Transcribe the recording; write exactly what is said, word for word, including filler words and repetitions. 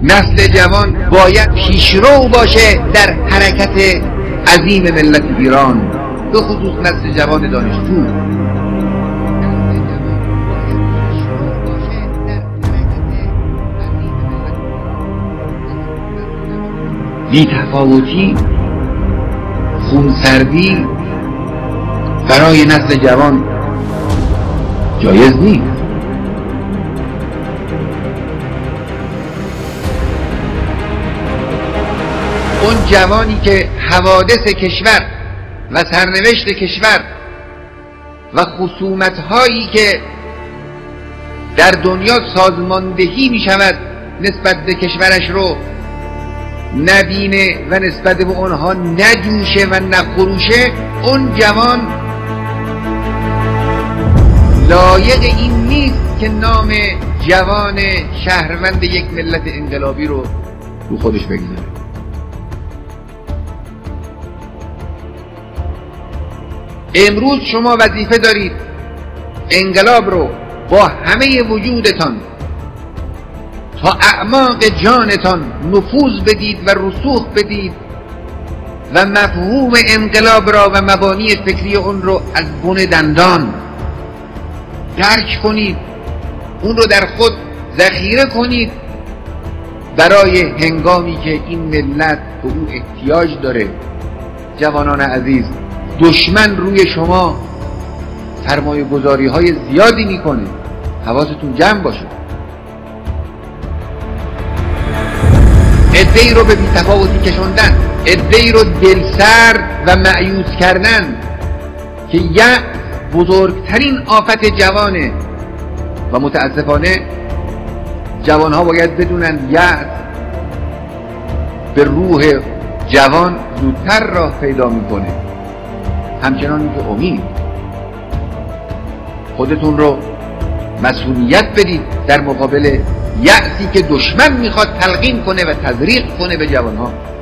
نسل جوان باید پیشرو باشه در حرکت عظیم ملت ایران، به خصوص نسل جوان دانشجو. بی‌تفاوتی، خونسردی برای نسل جوان جایز نیست. اون جوانی که حوادث کشور و سرنوشت کشور و خصومت‌هایی که در دنیا سازماندهی می شود نسبت به کشورش رو نبینه و نسبت به اونها نجوشه و نخروشه، اون جوان لایق این نیست که نام جوان شهروند یک ملت انقلابی رو رو خودش بگذاره. امروز شما وظیفه دارید انقلاب رو با همه وجودتان تا اعماق جانتان نفوذ بدید و رسوخ بدید و مفهوم انقلاب را و مبانی فکری اون رو از بن دندان درک کنید، اون رو در خود ذخیره کنید برای هنگامی که این ملت به او احتیاج داره. جوانان عزیز، دشمن روی شما سرمایه گذاری های زیادی میکنه، حواستون جمع باشه. عده‌ای رو به بی‌تفاوتی کشوندن، عده‌ای رو دلسرد و مایوس کردن که یأس بزرگترین آفت جوانه و متاسفانه جوانها باید بدونن یأس به روح جوان زودتر راه پیدا میکنه همچنان که امید. خودتون رو مسئولیت بدید در مقابل یأسی که دشمن میخواد تلقین کنه و تزریق کنه به جوانها.